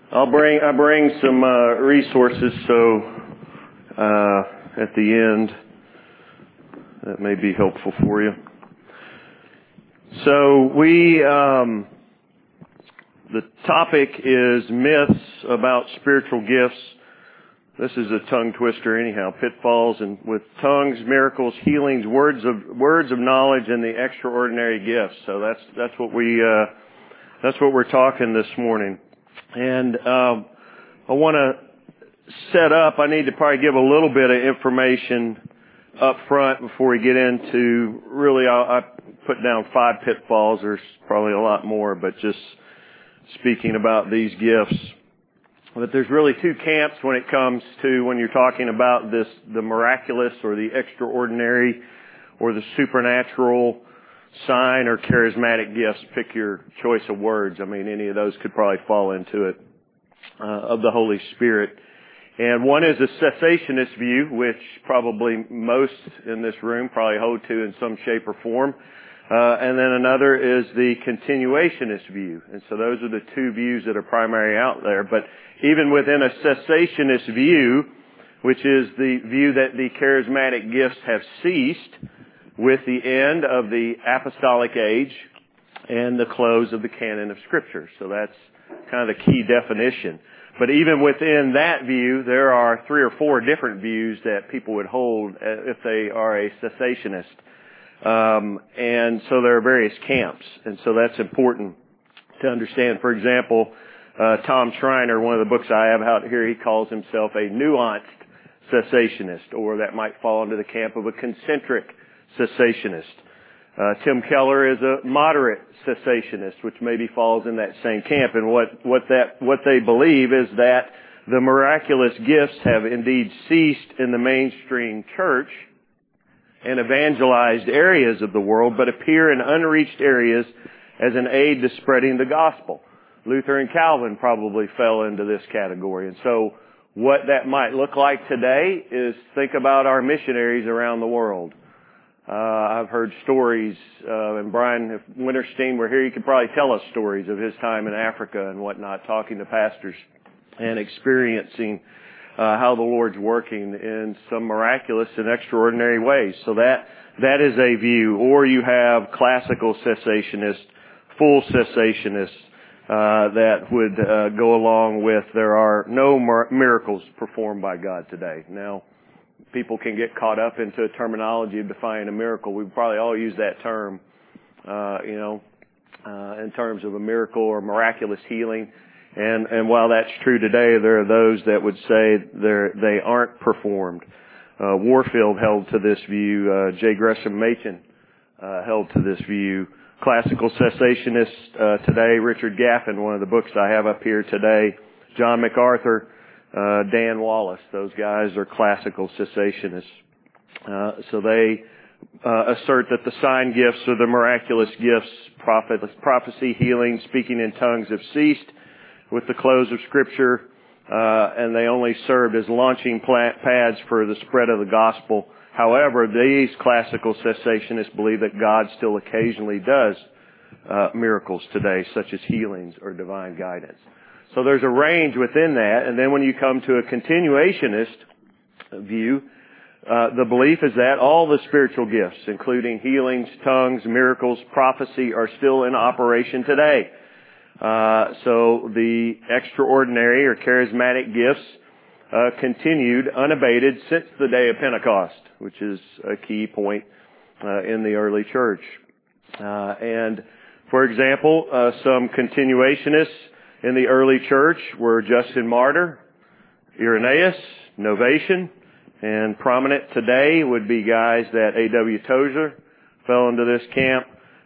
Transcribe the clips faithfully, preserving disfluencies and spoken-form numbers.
I'll bring I bring some uh, resources, so uh, at the end that may be helpful for you. So we um, the topic is myths about spiritual gifts. This is a tongue twister, anyhow. Pitfalls and with tongues, miracles, healings, words of words of knowledge, and the extraordinary gifts. So that's that's what we uh, that's what we're talking this morning. And um, I want to set up. I need to probably give a little bit of information up front before we get into really. I, I put down five pitfalls. There's probably a lot more, but just speaking about these gifts. But there's really two camps when it comes to when you're talking about this, the miraculous or the extraordinary or the supernatural sign or charismatic gifts. Pick your choice of words. I mean, any of those could probably fall into it, uh, of the Holy Spirit. And one is a cessationist view, which probably most in this room probably hold to in some shape or form. Uh, and then another is the continuationist view. And so those are the two views that are primary out there. But even within a cessationist view, which is the view that the charismatic gifts have ceased with the end of the apostolic age and the close of the canon of Scripture. So that's kind of the key definition. But even within that view, there are three or four different views that people would hold if they are a cessationist. Um, and so there are various camps, and so that's important to understand. For example, uh, Tom Schreiner, one of the books I have out here, he calls himself a nuanced cessationist, or that might fall into the camp of a concentric cessationist. Uh, Tim Keller is a moderate cessationist, which maybe falls in that same camp. And what, what that, what they believe is that the miraculous gifts have indeed ceased in the mainstream church and evangelized areas of the world, but appear in unreached areas as an aid to spreading the gospel. Luther and Calvin probably fell into this category. And so what that might look like today is think about our missionaries around the world. Uh, I've heard stories, uh, and Brian, if Winterstein were here, he could probably tell us stories of his time in Africa and whatnot, talking to pastors and experiencing Uh, how the Lord's working in some miraculous and extraordinary ways. So that that is a view. Or you have classical cessationists, full cessationists, uh, that would uh, go along with there are no mir- miracles performed by God today. Now, people can get caught up into a terminology of defining a miracle. We probably all use that term, uh, you know, uh, in terms of a miracle or miraculous healing. And, and while that's true today, there are those that would say they're, they aren't performed. Uh, Warfield held to this view. Uh, J. Gresham Machen uh, held to this view. Classical cessationists uh, today, Richard Gaffin, one of the books I have up here today, John MacArthur, uh, Dan Wallace. Those guys are classical cessationists. Uh, so they uh, assert that the sign gifts or the miraculous gifts, prophet, prophecy, healing, speaking in tongues have ceased with the close of Scripture, uh, and they only served as launching pads for the spread of the gospel. However, these classical cessationists believe that God still occasionally does uh, miracles today, such as healings or divine guidance. So there's a range within that, and then when you come to a continuationist view, uh, the belief is that all the spiritual gifts, including healings, tongues, miracles, prophecy, are still in operation today. Uh, so the extraordinary or charismatic gifts uh, continued unabated since the day of Pentecost, which is a key point uh, in the early church. Uh, and for example, uh, some continuationists in the early church were Justin Martyr, Irenaeus, Novatian, and prominent today would be guys that A W Tozer fell into this camp.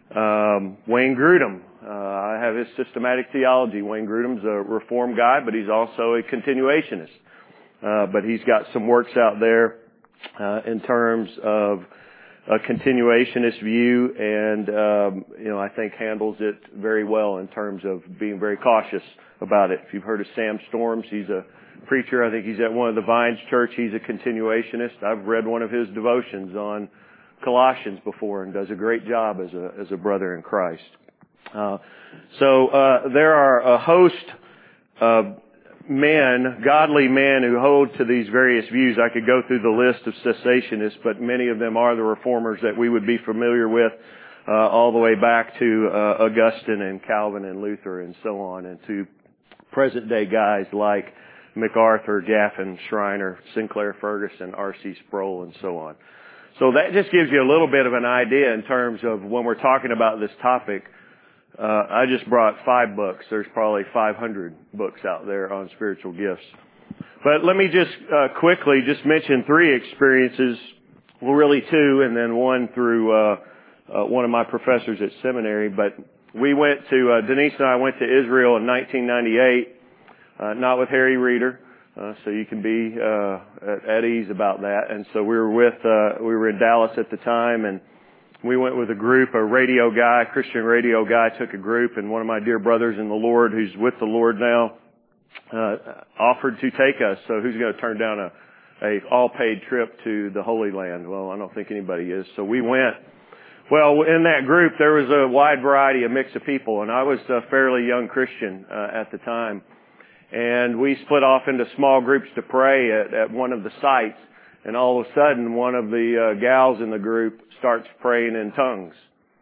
Um, Wayne Grudem. Uh, I have his systematic theology. Wayne Grudem's a Reformed guy, but he's also a continuationist. Uh, but he's got some works out there uh, in terms of a continuationist view, and um, you know, I think handles it very well in terms of being very cautious about it. If you've heard of Sam Storms, he's a preacher. I think he's at one of the Vines Church. He's a continuationist. I've read one of his devotions on Colossians before, and does a great job as a as a brother in Christ. Uh, so uh, there are a host of men, godly men who hold to these various views. I could go through the list of cessationists, but many of them are the reformers that we would be familiar with, uh, all the way back to uh, Augustine and Calvin and Luther and so on, and to present day guys like MacArthur, Gaffin, Schreiner, Sinclair Ferguson, R C Sproul, and so on. So that just gives you a little bit of an idea in terms of when we're talking about this topic. Uh, I just brought five books. There's probably five hundred books out there on spiritual gifts. But let me just uh, quickly just mention three experiences, well, really two, and then one through uh, uh, one of my professors at seminary. But we went to, uh, Denise and I went to Israel in nineteen ninety-eight, uh, not with Harry Reeder, uh, so you can be uh, at, at ease about that. And so we were with, uh, we were in Dallas at the time, and we went with a group, a radio guy, a Christian radio guy took a group, and one of my dear brothers in the Lord, who's with the Lord now, uh, offered to take us. So who's going to turn down a, a all-paid trip to the Holy Land? Well, I don't think anybody is. So we went. Well, in that group, there was a wide variety, a mix of people, and I was a fairly young Christian uh, at the time. And we split off into small groups to pray at, at one of the sites. And all of a sudden, one of the uh, gals in the group starts praying in tongues.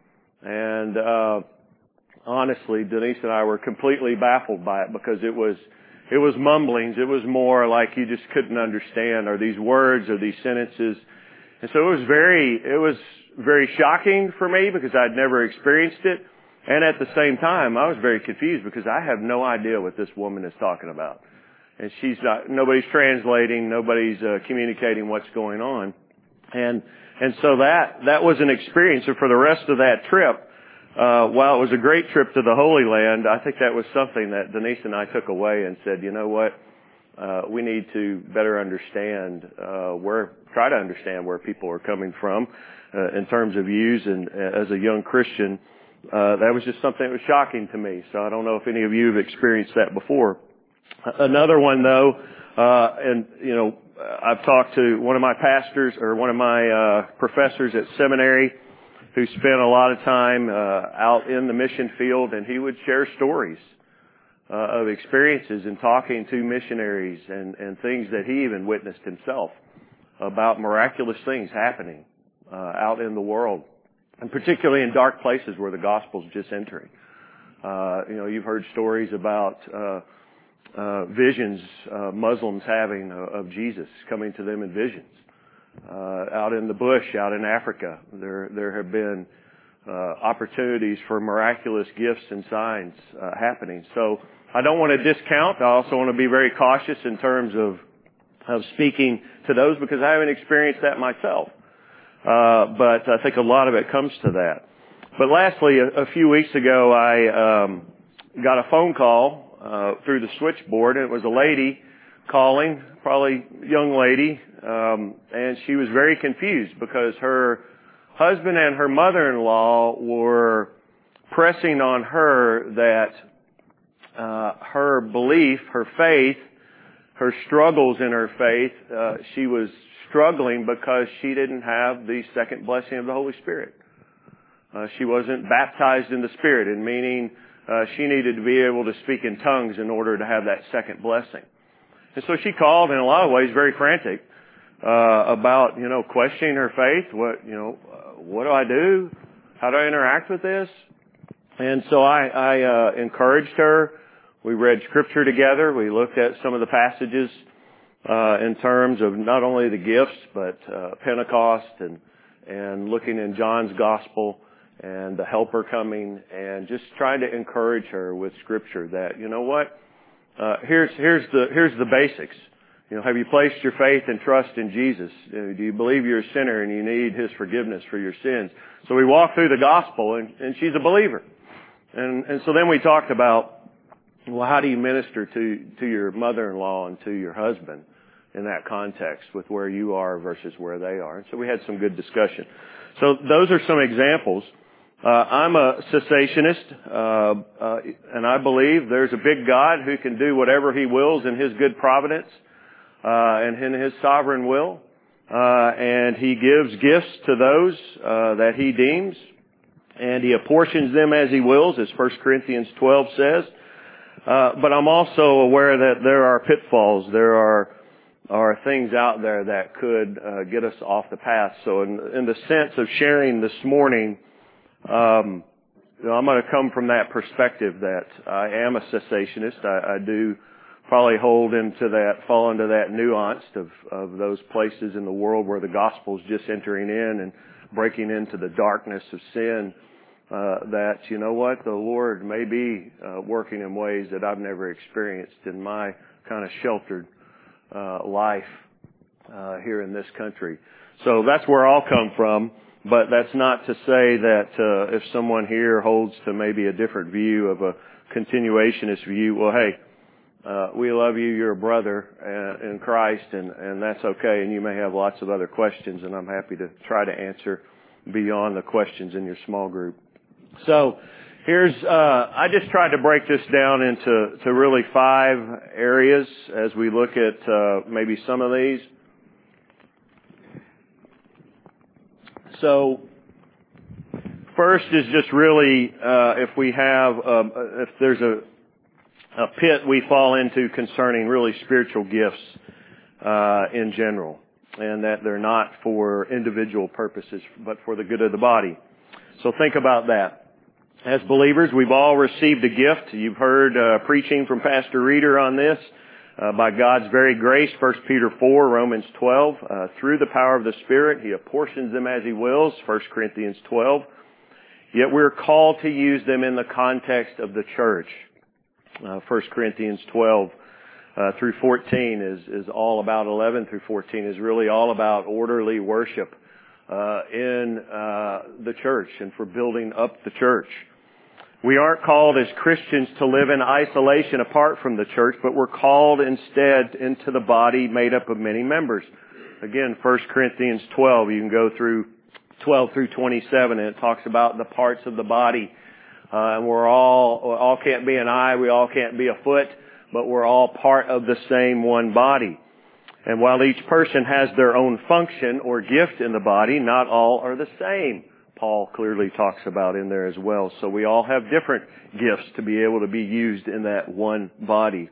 And uh honestly, Denise and I were completely baffled by it because it was it was mumblings. It was more like you just couldn't understand, are these words, are these sentences. And so it was very it was very shocking for me because I'd never experienced it. And at the same time, I was very confused because I have no idea what this woman is talking about. And she's not, nobody's translating, nobody's uh, communicating what's going on. And, and so that, that was an experience. And for the rest of that trip, uh, while it was a great trip to the Holy Land, I think that was something that Denise and I took away and said, you know what, uh, we need to better understand, uh, where, try to understand where people are coming from, uh, in terms of views. And uh, as a young Christian, uh, that was just something that was shocking to me. So I don't know if any of you have experienced that before. Another one, though, uh, and, you know, I've talked to one of my pastors or one of my uh, professors at seminary who spent a lot of time uh, out in the mission field, and he would share stories uh, of experiences and talking to missionaries and, and things that he even witnessed himself about miraculous things happening uh, out in the world, and particularly in dark places where the gospel's just entering. Uh, you know, you've heard stories about uh, uh, visions uh, Muslims having uh, of Jesus coming to them in visions. Uh, out in the bush, out in Africa, there there have been uh, opportunities for miraculous gifts and signs uh, happening. So I don't want to discount. I also want to be very cautious in terms of of speaking to those because I haven't experienced that myself. Uh, but I think a lot of it comes to that. But lastly, a, a few weeks ago, I um, got a phone call uh, through the switchboard, and it was a lady calling, probably a young lady, um, and she was very confused because her husband and her mother-in-law were pressing on her that uh, her belief, her faith, her struggles in her faith, uh, she was struggling because she didn't have the second blessing of the Holy Spirit. Uh, she wasn't baptized in the Spirit, and meaning uh, she needed to be able to speak in tongues in order to have that second blessing. And so she called in a lot of ways very frantic uh, about, you know, questioning her faith. What, you know, uh, what do I do? How do I interact with this? And so I, I uh, encouraged her. We read Scripture together. We looked at some of the passages uh, in terms of not only the gifts, but uh, Pentecost and and looking in John's Gospel and the Helper coming, and just trying to encourage her with Scripture that, you know what, uh, here's here's the here's the basics. You know, have you placed your faith and trust in Jesus? Do you believe you're a sinner and you need His forgiveness for your sins? So we walked through the Gospel, and, and she's a believer. And and so then we talked about, well, how do you minister to to your mother-in-law and to your husband in that context with where you are versus where they are? And so we had some good discussion. So those are some examples. Uh, I'm a cessationist, uh, uh, and I believe there's a big God who can do whatever He wills in His good providence uh, and in His sovereign will. Uh, and He gives gifts to those uh, that He deems, and He apportions them as He wills, as First Corinthians twelve says. Uh, but I'm also aware that there are pitfalls. There are are things out there that could uh, get us off the path. So in, in the sense of sharing this morning, um, you know, I'm going to come from that perspective that I am a cessationist. I, I do probably hold into that, fall into that nuance of, of those places in the world where the gospel's just entering in and breaking into the darkness of sin. Uh, that, you know what, the Lord may be uh, working in ways that I've never experienced in my kind of sheltered uh, life uh, here in this country. So that's where I'll come from, but that's not to say that uh, if someone here holds to maybe a different view of a continuationist view, well, hey, uh, we love you, you're a brother uh, in Christ, and, and that's okay, and you may have lots of other questions, and I'm happy to try to answer beyond the questions in your small group. So here's, uh, I just tried to break this down into to really five areas as we look at uh, maybe some of these. So first is just really uh, if we have, um, if there's a, a pit we fall into concerning really spiritual gifts uh, in general, and that they're not for individual purposes, but for the good of the body. So think about that. As believers, we've all received a gift. You've heard uh, preaching from Pastor Reeder on this. Uh, by God's very grace, First Peter four, Romans twelve, uh, through the power of the Spirit, He apportions them as He wills, First Corinthians twelve. Yet we're called to use them in the context of the church. Uh, First Corinthians twelve uh, through fourteen is, is all about, eleven through fourteen is really all about orderly worship uh, in uh, the church and for building up the church. We aren't called as Christians to live in isolation apart from the church, but we're called instead into the body made up of many members. Again, First Corinthians twelve, you can go through twelve through twenty-seven, and it talks about the parts of the body. Uh, and we're all, we all can't be an eye, we all can't be a foot, but we're all part of the same one body. And while each person has their own function or gift in the body, not all are the same. Paul clearly talks about in there as well. So we all have different gifts to be able to be used in that one body.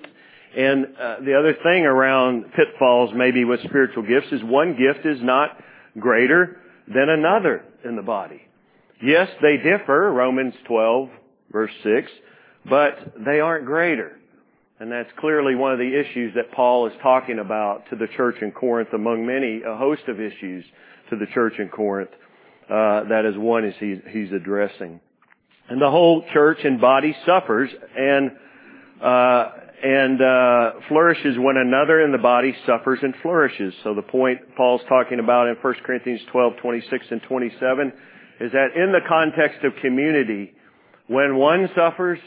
And uh, the other thing around pitfalls maybe with spiritual gifts is one gift is not greater than another in the body. Yes, they differ, Romans twelve, verse six, but they aren't greater. And that's clearly one of the issues that Paul is talking about to the church in Corinth, among many, a host of issues to the church in Corinth. Uh, that is one is he, he's addressing. And the whole church and body suffers and, uh, and, uh, flourishes when another in the body suffers and flourishes. So the point Paul's talking about in First Corinthians twelve, twenty-six and twenty-seven is that in the context of community, when one suffers,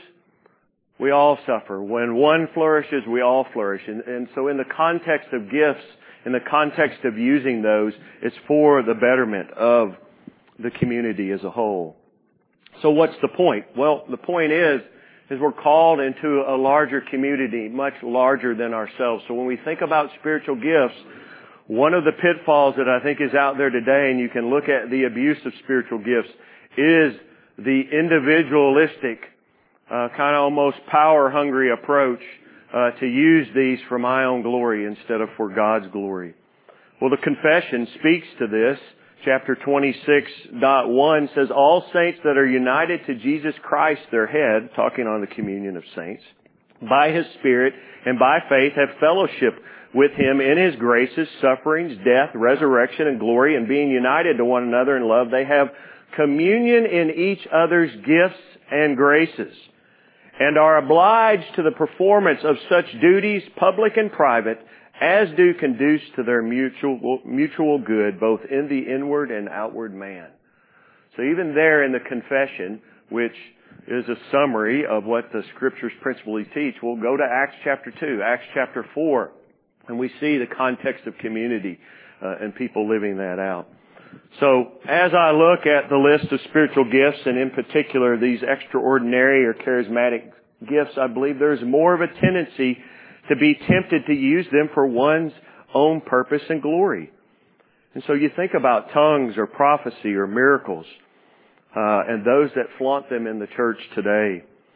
we all suffer. When one flourishes, we all flourish. And, and so in the context of gifts, in the context of using those, it's for the betterment of the community as a whole. So what's the point? Well, the point is, is we're called into a larger community, much larger than ourselves. So when we think about spiritual gifts, one of the pitfalls that I think is out there today, and you can look at the abuse of spiritual gifts, is the individualistic, uh, kind of almost power-hungry approach uh, to use these for my own glory instead of for God's glory. Well, the confession speaks to this. Chapter twenty-six point one says, all saints that are united to Jesus Christ, their head, talking on the communion of saints, by His Spirit and by faith have fellowship with Him in His graces, sufferings, death, resurrection, and glory, and being united to one another in love, they have communion in each other's gifts and graces, and are obliged to the performance of such duties, public and private, as do conduce to their mutual mutual good, both in the inward and outward man. So even there in the confession, which is a summary of what the Scriptures principally teach, we'll go to Acts chapter two, Acts chapter four, and we see the context of community uh, and people living that out. So as I look at the list of spiritual gifts, and in particular these extraordinary or charismatic gifts, I believe there's more of a tendency to be tempted to use them for one's own purpose and glory. And so you think about tongues or prophecy or miracles, uh, and those that flaunt them in the church today.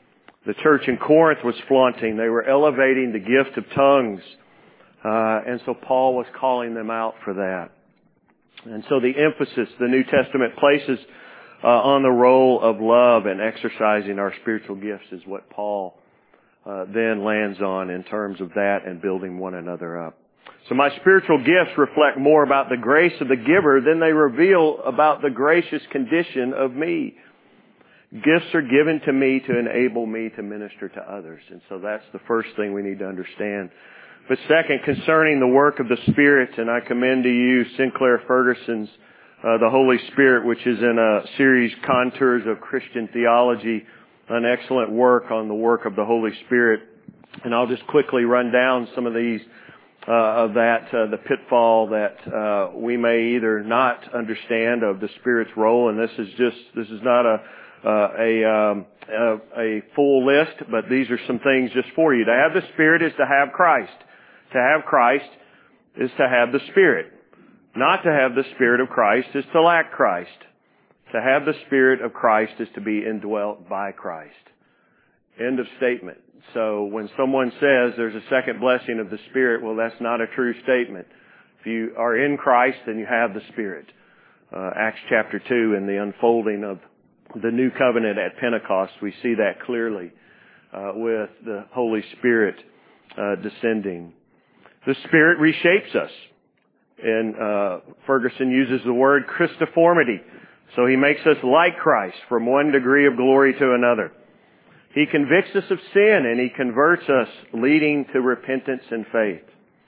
the church in Corinth was flaunting. They were elevating the gift of tongues. Uh, and so Paul was calling them out for that. And so the emphasis the New Testament places uh, on the role of love and exercising our spiritual gifts is what Paul uh, then lands on in terms of that and building one another up. So my spiritual gifts reflect more about the grace of the giver than they reveal about the gracious condition of me. Gifts are given to me to enable me to minister to others. And so that's the first thing we need to understand. But second, concerning the work of the Spirit, and I commend to you Sinclair Ferguson's uh, The Holy Spirit, which is in a series, Contours of Christian Theology, an excellent work on the work of the Holy Spirit. And I'll just quickly run down some of these, uh, of that, uh, the pitfall that uh, we may either not understand of the Spirit's role, and this is just, this is not a Uh, a, um, a a full list, but these are some things just for you. To have the Spirit is to have Christ. To have Christ is to have the Spirit. Not to have the Spirit of Christ is to lack Christ. To have the Spirit of Christ is to be indwelt by Christ. End of statement. So when someone says there's a second blessing of the Spirit, well, that's not a true statement. If you are in Christ, then you have the Spirit. Uh, Acts chapter two and the unfolding of the new covenant at Pentecost, we see that clearly uh, with the Holy Spirit uh, descending. The Spirit reshapes us. And uh, Ferguson uses the word Christiformity. So He makes us like Christ from one degree of glory to another. He convicts us of sin and He converts us, leading to repentance and faith.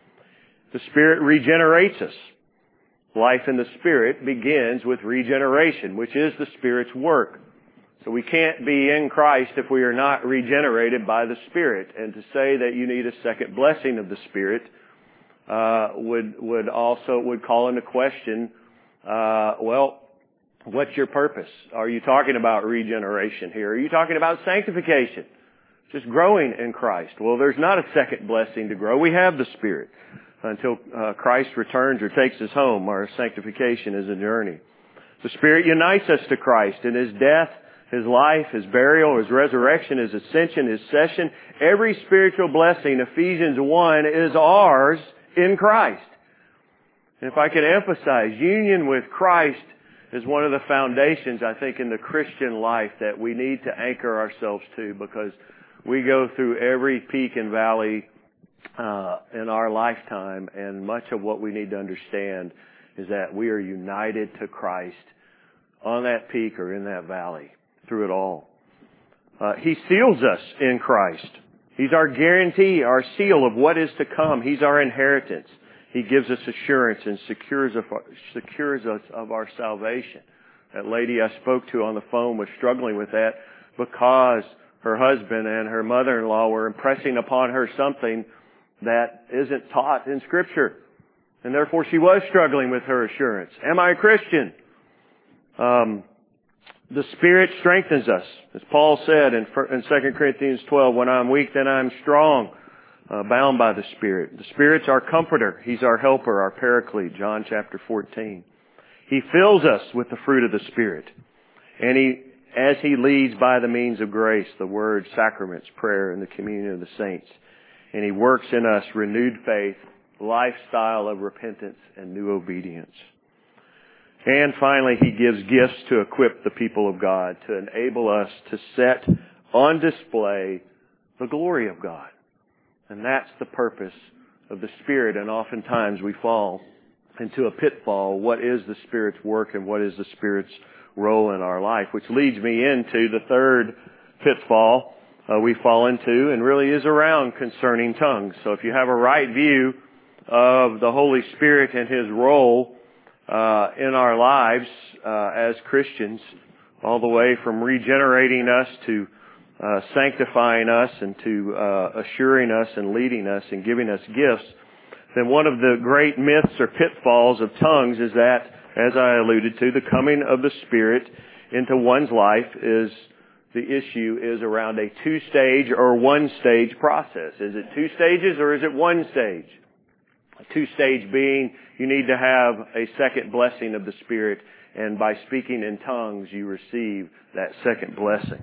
The Spirit regenerates us. Life in the Spirit begins with regeneration, which is the Spirit's work. So we can't be in Christ if we are not regenerated by the Spirit. And to say that you need a second blessing of the Spirit uh, would would also would call into question, uh, well, what's your purpose? Are you talking about regeneration here? Are you talking about sanctification? Just growing in Christ? Well, there's not a second blessing to grow. We have the Spirit. Until uh, Christ returns or takes us home, our sanctification is a journey. The Spirit unites us to Christ in His death, His life, His burial, His resurrection, His ascension, His session. Every spiritual blessing, Ephesians one, is ours in Christ. And if I could emphasize, union with Christ is one of the foundations, I think, in the Christian life that we need to anchor ourselves to, because we go through every peak and valley Uh, in our lifetime, and much of what we need to understand is that we are united to Christ on that peak or in that valley through it all. Uh, he seals us in Christ. He's our guarantee, our seal of what is to come. He's our inheritance. He gives us assurance and secures, of, secures us of our salvation. That lady I spoke to on the phone was struggling with that because her husband and her mother-in-law were impressing upon her something that isn't taught in Scripture. And therefore she was struggling with her assurance. Am I a Christian? Um, the Spirit strengthens us. As Paul said in, in Second Corinthians twelve, when I'm weak, then I'm strong, uh, bound by the Spirit. The Spirit's our comforter. He's our helper, our paraclete, John chapter fourteen. He fills us with the fruit of the Spirit. And He, as He leads by the means of grace, the Word, sacraments, prayer, and the communion of the saints. And He works in us renewed faith, lifestyle of repentance, and new obedience. And finally, He gives gifts to equip the people of God, to enable us to set on display the glory of God. And that's the purpose of the Spirit. And oftentimes we fall into a pitfall. What is the Spirit's work and what is the Spirit's role in our life? Which leads me into the third pitfall Uh, we fall into, and really is around concerning tongues. So if you have a right view of the Holy Spirit and His role uh, in our lives uh, as Christians, all the way from regenerating us to uh, sanctifying us and to uh, assuring us and leading us and giving us gifts, then one of the great myths or pitfalls of tongues is that, as I alluded to, the coming of the Spirit into one's life is the issue is around a two-stage or one-stage process. Is it two stages or is it one stage? A two-stage being you need to have a second blessing of the Spirit, and by speaking in tongues you receive that second blessing.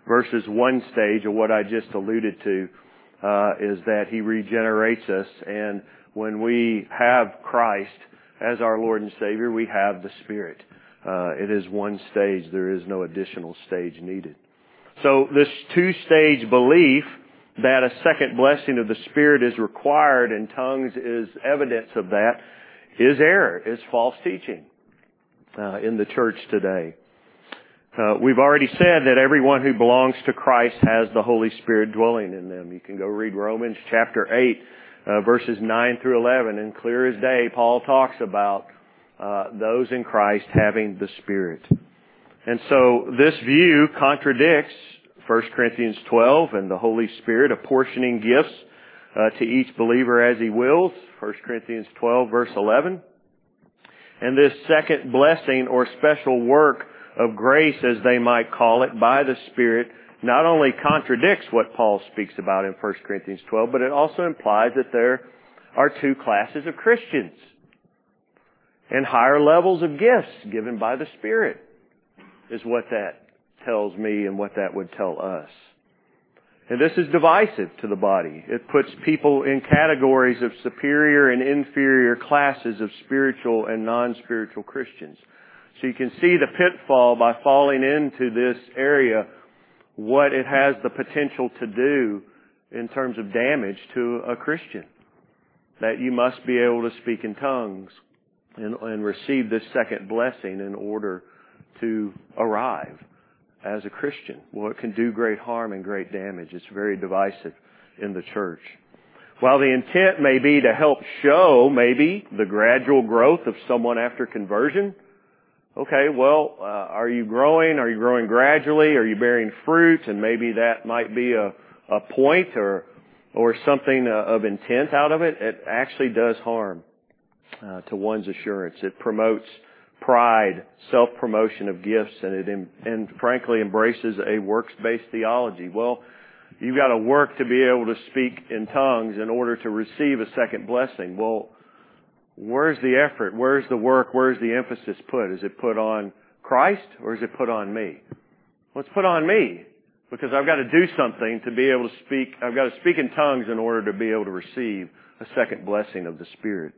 versus one stage of what I just alluded to, uh, is that He regenerates us, and when we have Christ as our Lord and Savior, we have the Spirit. Uh, it is one stage. There is no additional stage needed. So this two-stage belief that a second blessing of the Spirit is required and tongues is evidence of that is error, is false teaching uh, in the church today. Uh, we've already said that everyone who belongs to Christ has the Holy Spirit dwelling in them. You can go read Romans chapter eight, uh, verses nine through eleven, and clear as day, Paul talks about uh, those in Christ having the Spirit. And so this view contradicts First Corinthians twelve and the Holy Spirit apportioning gifts uh, to each believer as He wills, First Corinthians twelve, verse eleven. And this second blessing or special work of grace, as they might call it, by the Spirit, not only contradicts what Paul speaks about in First Corinthians twelve, but it also implies that there are two classes of Christians and higher levels of gifts given by the Spirit, is what that tells me and what that would tell us. And this is divisive to the body. It puts people in categories of superior and inferior classes of spiritual and non-spiritual Christians. So you can see the pitfall by falling into this area, what it has the potential to do in terms of damage to a Christian. That you must be able to speak in tongues and, and receive this second blessing in order to arrive as a Christian. Well, it can do great harm and great damage. It's very divisive in the church. While the intent may be to help show maybe the gradual growth of someone after conversion, okay, well, uh, are you growing? Are you growing gradually? Are you bearing fruit? And maybe that might be a, a point or or something uh, of intent out of it. It actually does harm uh, to one's assurance. It promotes pride, self-promotion of gifts, and it and frankly embraces a works-based theology. Well, you've got to work to be able to speak in tongues in order to receive a second blessing. Well, where's the effort? Where's the work? Where's the emphasis put? Is it put on Christ or is it put on me? Well, it's put on me because I've got to do something to be able to speak. I've got to speak in tongues in order to be able to receive a second blessing of the Spirit.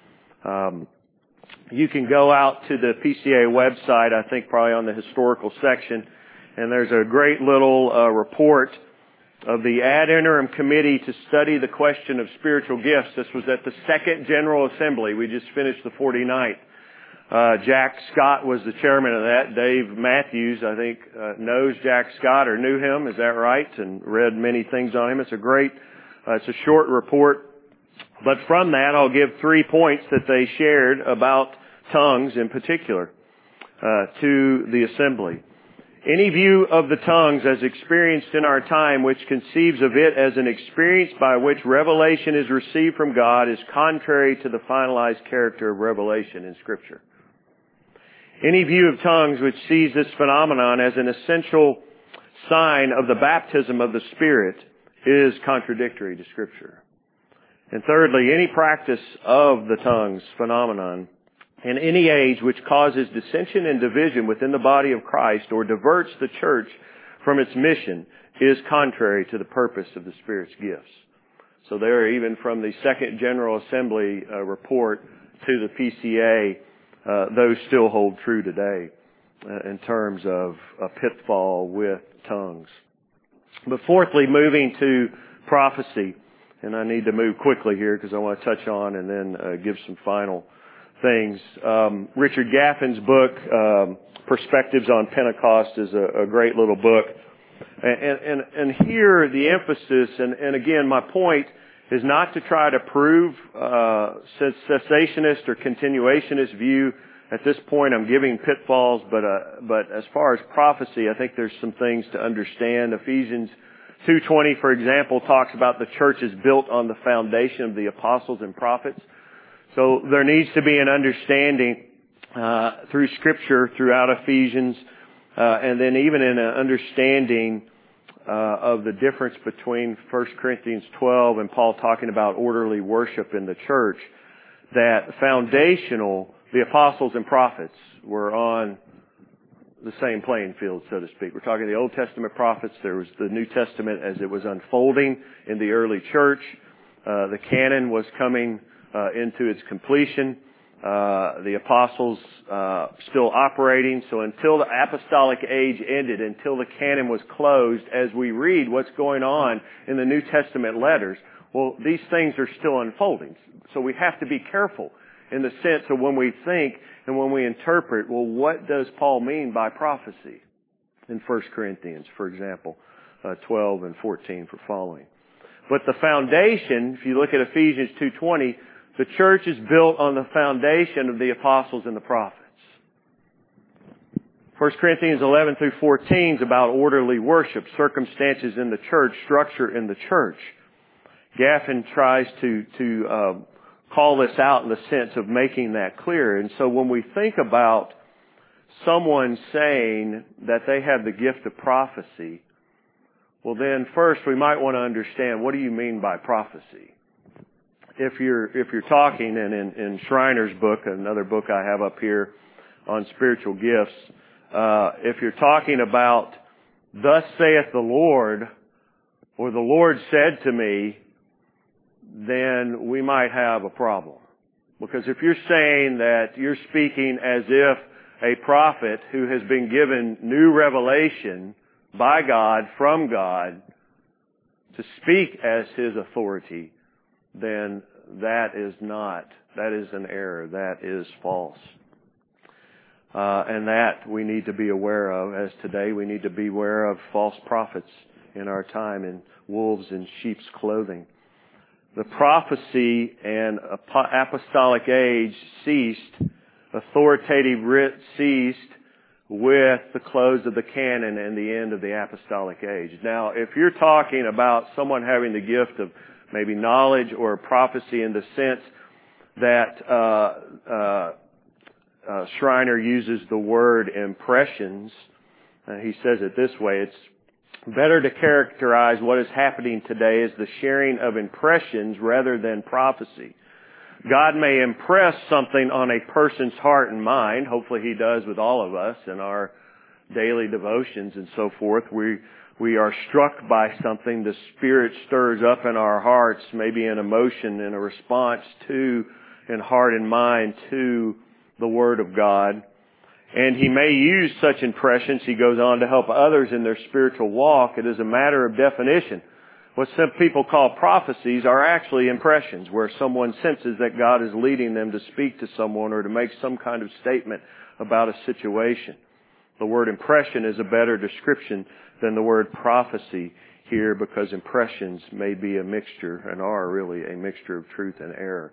Um, you can go out to the P C A website, I think probably on the historical section, and there's a great little uh, report of the Ad Interim Committee to study the question of spiritual gifts. This was at the Second General Assembly. We just finished the forty-ninth. Uh, Jack Scott was the chairman of that. Dave Matthews, I think, uh, knows Jack Scott or knew him. Is that right? And read many things on him. It's a great, uh, it's a short report. But from that, I'll give three points that they shared about tongues in particular uh, to the assembly. Any view of the tongues as experienced in our time which conceives of it as an experience by which revelation is received from God is contrary to the finalized character of revelation in Scripture. Any view of tongues which sees this phenomenon as an essential sign of the baptism of the Spirit is contradictory to Scripture. And thirdly, any practice of the tongues phenomenon in any age which causes dissension and division within the body of Christ or diverts the church from its mission is contrary to the purpose of the Spirit's gifts. So there, even from the Second General Assembly uh, report to the P C A, uh, those still hold true today uh, in terms of a pitfall with tongues. But fourthly, moving to prophecy, and I need to move quickly here because I want to touch on and then uh, give some final things. Um, Richard Gaffin's book, um, Perspectives on Pentecost, is a, a great little book. And, and, and here the emphasis, and, and again, my point is not to try to prove uh, cessationist or continuationist view. At this point, I'm giving pitfalls, but uh, but as far as prophecy, I think there's some things to understand. Ephesians two twenty, for example, talks about the church is built on the foundation of the apostles and prophets. So there needs to be an understanding uh, through Scripture, throughout Ephesians, uh, and then even in an understanding uh, of the difference between First Corinthians twelve and Paul talking about orderly worship in the church, that foundational, the apostles and prophets were on the same playing field, so to speak. We're talking the Old Testament prophets. There was the New Testament as it was unfolding in the early church. Uh, the canon was coming uh, into its completion. Uh, the apostles uh, still operating. So until the apostolic age ended, until the canon was closed, as we read what's going on in the New Testament letters, well, these things are still unfolding. So we have to be careful in the sense of when we think and when we interpret, well, what does Paul mean by prophecy? In First Corinthians, for example, uh, twelve and fourteen for following. But the foundation, if you look at Ephesians two twenty, the church is built on the foundation of the apostles and the prophets. First Corinthians eleven through fourteen is about orderly worship, circumstances in the church, structure in the church. Gaffin tries to, to uh, call this out in the sense of making that clear. And so when we think about someone saying that they have the gift of prophecy, well then first we might want to understand, what do you mean by prophecy? If you're, if you're talking, and in, in Schreiner's book, another book I have up here on spiritual gifts, uh, if you're talking about, thus saith the Lord, or the Lord said to me, then we might have a problem. Because if you're saying that you're speaking as if a prophet who has been given new revelation by God, from God, to speak as His authority, then that is not, that is an error. That is false. Uh, and that we need to be aware of, as today we need to be aware of false prophets in our time, in wolves in sheep's clothing. The prophecy and apostolic age ceased, authoritative writ ceased with the close of the canon and the end of the apostolic age. Now, if you're talking about someone having the gift of maybe knowledge or prophecy in the sense that uh, uh, uh, Schreiner uses the word impressions, uh, he says it this way, it's better to characterize what is happening today as the sharing of impressions rather than prophecy. God may impress something on a person's heart and mind. Hopefully He does with all of us in our daily devotions and so forth. We we are struck by something. The Spirit stirs up in our hearts, maybe an emotion and a response to, in heart and mind, to the Word of God. And He may use such impressions, he goes on, to help others in their spiritual walk. It is a matter of definition. What some people call prophecies are actually impressions, where someone senses that God is leading them to speak to someone or to make some kind of statement about a situation. The word impression is a better description than the word prophecy here, because impressions may be a mixture, and are really a mixture of truth and error.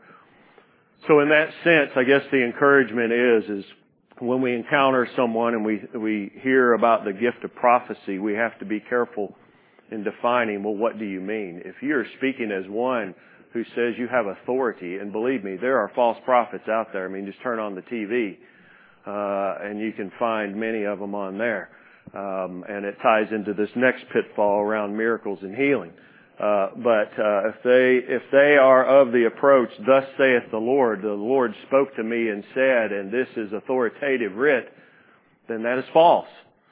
So in that sense, I guess the encouragement is, is when we encounter someone and we, we hear about the gift of prophecy, we have to be careful in defining, well, what do you mean? If you're speaking as one who says you have authority, and believe me, there are false prophets out there. I mean, just turn on the T V, uh, and you can find many of them on there. Um, and it ties into this next pitfall around miracles and healing. Uh, but uh, if they if they are of the approach, thus saith the Lord, the Lord spoke to me and said, and this is authoritative writ, then that is false.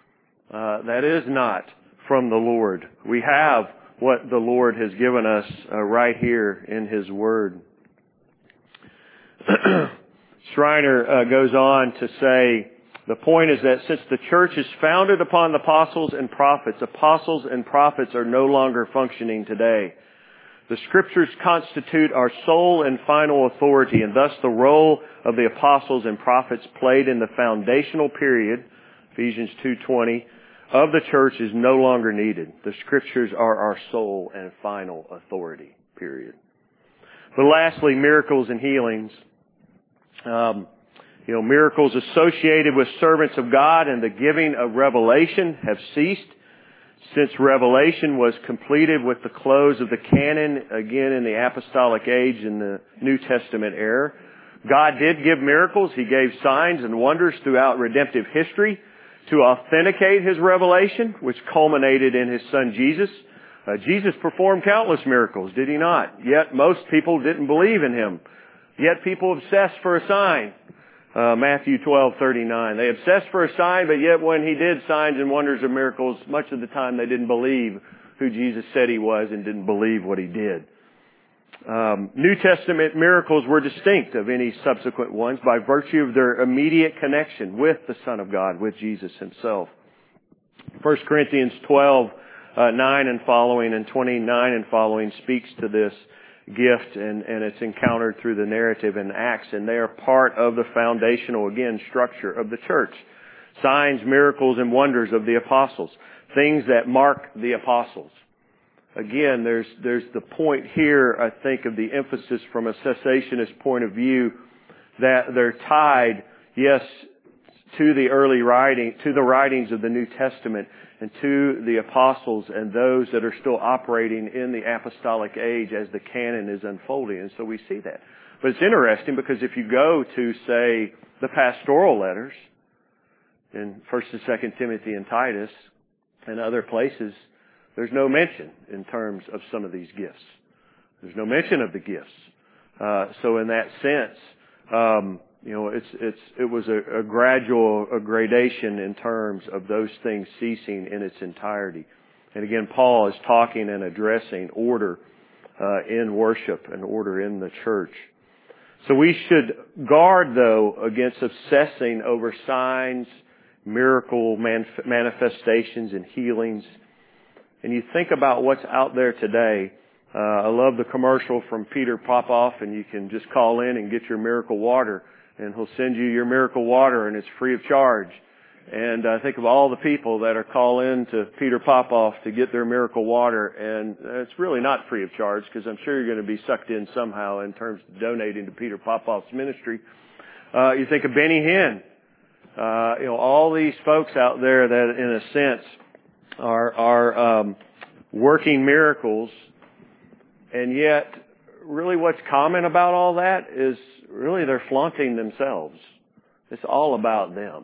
Uh, that is not from the Lord. We have what the Lord has given us uh, right here in His Word. Schreiner uh, goes on to say, the point is that since the church is founded upon the apostles and prophets, apostles and prophets are no longer functioning today. The Scriptures constitute our sole and final authority, and thus the role of the apostles and prophets played in the foundational period, Ephesians two twenty, of the church is no longer needed. The Scriptures are our sole and final authority, period. But lastly, miracles and healings. Um, you know, miracles associated with servants of God and the giving of revelation have ceased. Since revelation was completed with the close of the canon, again in the apostolic age in the New Testament era, God did give miracles. He gave signs and wonders throughout redemptive history to authenticate His revelation, which culminated in His Son Jesus. Uh, Jesus performed countless miracles, did He not? Yet most people didn't believe in Him. Yet people obsessed for a sign. Uh, Matthew twelve thirty-nine. They obsessed for a sign, but yet when he did signs and wonders and miracles, much of the time they didn't believe who Jesus said he was and didn't believe what he did. Um, New Testament miracles were distinct of any subsequent ones by virtue of their immediate connection with the Son of God, with Jesus himself. First Corinthians twelve nine and following and twenty-nine and following speaks to this gift, and, and it's encountered through the narrative in Acts, and they are part of the foundational, again, structure of the church. Signs, miracles, and wonders of the apostles. Things that mark the apostles. Again, there's there's the point here, I think, of the emphasis from a cessationist point of view that they're tied, yes, to the early writing, to the writings of the New Testament and to the apostles and those that are still operating in the apostolic age as the canon is unfolding. And so we see that. But it's interesting because if you go to, say, the pastoral letters in First and Second Timothy and Titus and other places, there's no mention in terms of some of these gifts. There's no mention of the gifts. Uh, so in that sense, um, you know, it's it's it was a, a gradual a gradation in terms of those things ceasing in its entirety. And again, Paul is talking and addressing order uh, in worship and order in the church. So we should guard, though, against obsessing over signs, miracle manif- manifestations, and healings. And you think about what's out there today. Uh, I love the commercial from Peter Popoff, and you can just call in and get your miracle water, and he'll send you your miracle water, and it's free of charge. And I think of all the people that are calling to Peter Popoff to get their miracle water, and it's really not free of charge because I'm sure you're going to be sucked in somehow in terms of donating to Peter Popoff's ministry. Uh, you think of Benny Hinn. Uh, you know, all these folks out there that, in a sense, are are um, working miracles, and yet really what's common about all that is really they're flaunting themselves. It's all about them.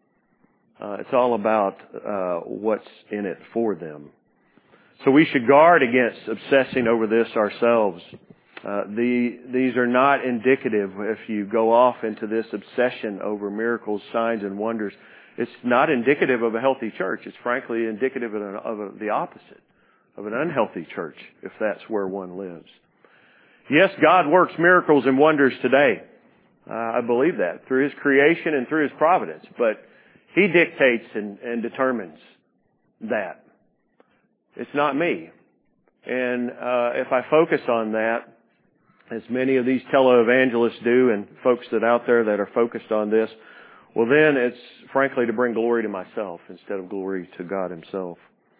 Uh, it's all about uh, what's in it for them. So we should guard against obsessing over this ourselves. Uh, the, these are not indicative, if you go off into this obsession over miracles, signs, and wonders, it's not indicative of a healthy church. It's frankly indicative of, an, of a, the opposite, of an unhealthy church, if that's where one lives. Yes, God works miracles and wonders today. Uh, I believe that, through His creation and through His providence. But He dictates and, and determines that. It's not me. And uh, if I focus on that, as many of these televangelists do, and folks that out there that are focused on this, well then it's frankly to bring glory to myself instead of glory to God Himself.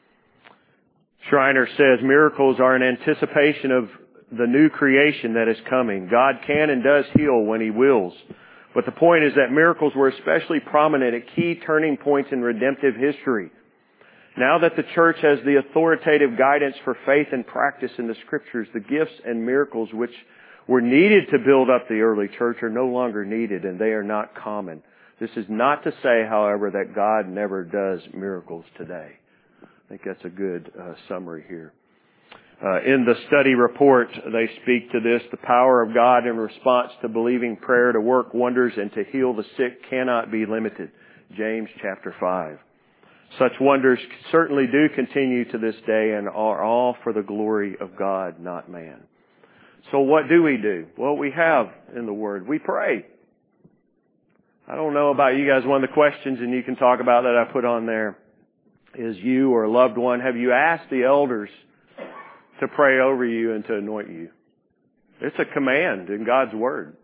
Schreiner says miracles are an anticipation of the new creation that is coming. God can and does heal when He wills. But the point is that miracles were especially prominent at key turning points in redemptive history. Now that the church has the authoritative guidance for faith and practice in the Scriptures, the gifts and miracles which were needed to build up the early church are no longer needed, and they are not common. This is not to say, however, that God never does miracles today. I think that's a good uh, summary here. Uh, in the study report, they speak to this. The power of God in response to believing prayer to work wonders and to heal the sick cannot be limited. James chapter five. Such wonders certainly do continue to this day and are all for the glory of God, not man. So what do we do? Well, we have in the Word. We pray. I don't know about you guys. One of the questions, and you can talk about that I put on there, is you or a loved one, have you asked the elders to pray over you and to anoint you? It's a command in God's Word.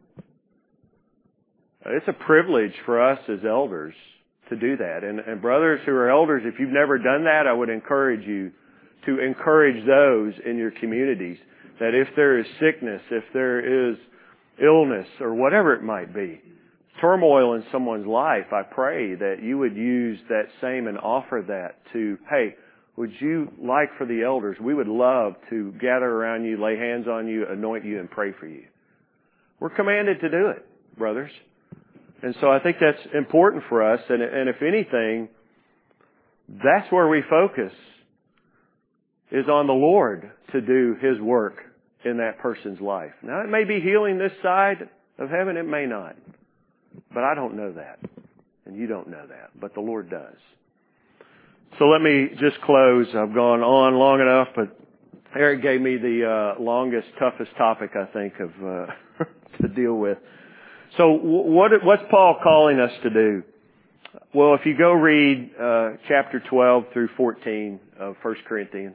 It's a privilege for us as elders to do that. And, and brothers who are elders, if you've never done that, I would encourage you to encourage those in your communities that if there is sickness, if there is illness, or whatever it might be, turmoil in someone's life, I pray that you would use that same and offer that to, hey, would you like for the elders? We would love to gather around you, lay hands on you, anoint you, and pray for you. We're commanded to do it, brothers. And so I think that's important for us. And, and if anything, that's where we focus, is on the Lord to do His work in that person's life. Now, it may be healing this side of heaven. It may not. But I don't know that. And you don't know that. But the Lord does. So let me just close. I've gone on long enough, but Eric gave me the uh, longest, toughest topic, I think, of uh, to deal with. So what, what's Paul calling us to do? Well, if you go read uh, chapter twelve through fourteen of First Corinthians,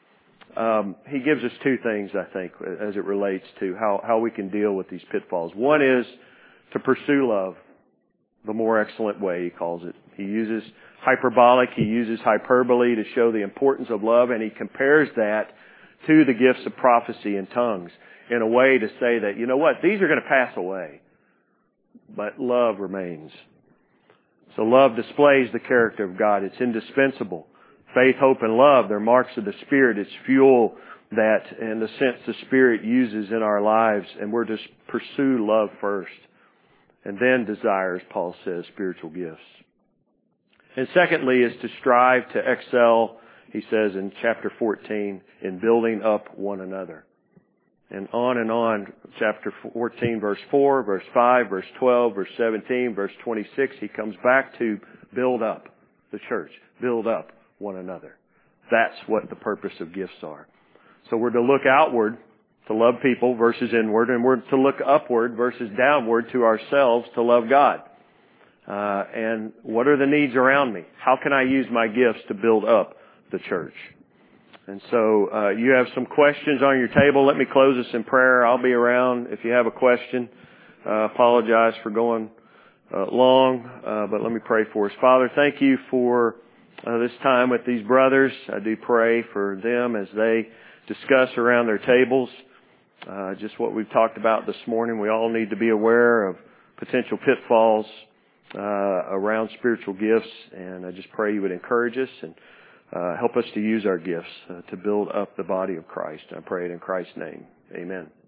um, he gives us two things, I think, as it relates to how, how we can deal with these pitfalls. One is to pursue love the more excellent way, he calls it. He uses hyperbolic, he uses hyperbole to show the importance of love, and he compares that to the gifts of prophecy and tongues in a way to say that, you know what, these are going to pass away, but love remains. So love displays the character of God. It's indispensable. Faith, hope, and love, they're marks of the Spirit. It's fuel that, in the sense, the Spirit uses in our lives, and we're to pursue love first. And then desire, as Paul says, spiritual gifts. And secondly is to strive to excel, he says in chapter fourteen, in building up one another. And on and on, chapter fourteen, verse four, verse five, verse twelve, verse seventeen, verse twenty-six, he comes back to build up the church, build up one another. That's what the purpose of gifts are. So we're to look outward to love people versus inward, and we're to look upward versus downward to ourselves to love God. Uh, and what are the needs around me? How can I use my gifts to build up the church? And so uh, you have some questions on your table. Let me close this in prayer. I'll be around if you have a question. Uh, apologize for going uh, long, uh, but let me pray for us. Father, thank you for uh, this time with these brothers. I do pray for them as they discuss around their tables uh, just what we've talked about this morning. We all need to be aware of potential pitfalls uh, around spiritual gifts, and I just pray you would encourage us and Uh, help us to use our gifts uh, to build up the body of Christ. I pray it in Christ's name. Amen.